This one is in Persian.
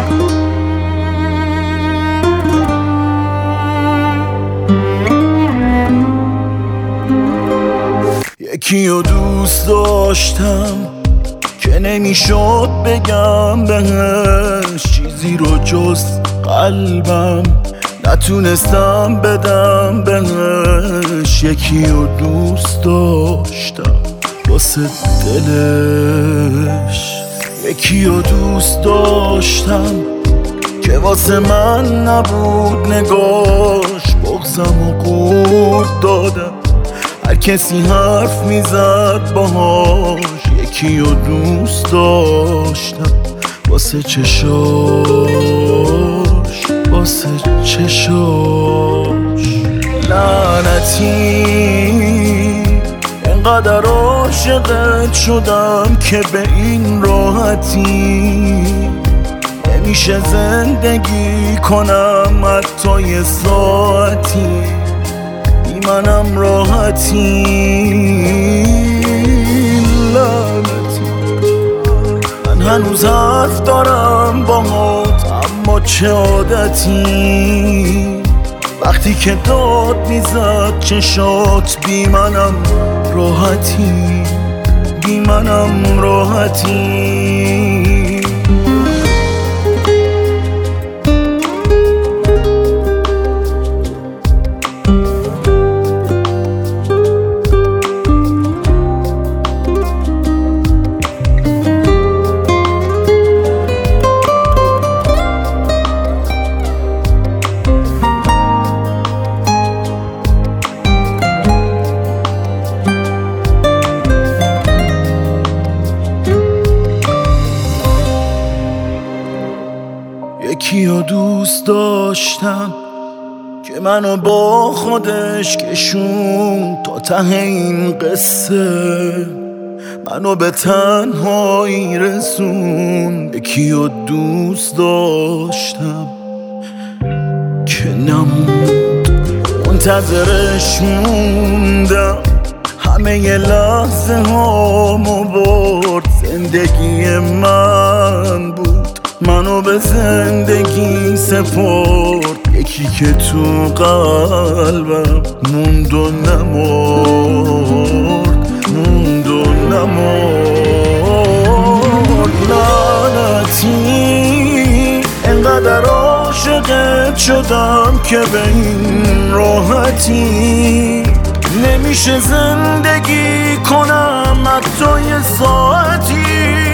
یکی رو دوست داشتم که نمیشد بگم بهش چیزی رو جز قلبم، نتونستم بدم بهش. یکی رو دوست داشتم واسه دلش، یکی رو دوست داشتم که واسه من نبود نگاش. بغضم و قورت دادم هر کسی حرف میزد باهاش. یکی رو دوست داشتم واسه چشاش، واسه چشاش. لعنتی انقدر عاشقت شدم که به این راحتی نمیشه زندگی کنم حتی یه ساعتی. منم راحتی لعنتی، من هنوز حرف دارم باهات اما چه عادتی. وقتی که داد میزد چشات بی منم راحتی، بی منم راحتی. یکی رو دوست داشتم که منو با خودش کشون تا ته این قصه، منو به تنهایی رسون. یکی رو دوست داشتم که نموند، منتظرش موندم همه ی لحظه هامو برد. زندگی من بود منو به زندگی سپرد. یکی که تو قلبم موند و نمرد، موند و نمرد. لعنتی انقدر عاشقت شدم که به این راحتی نمیشه زندگی کنم حتی یه ساعتی.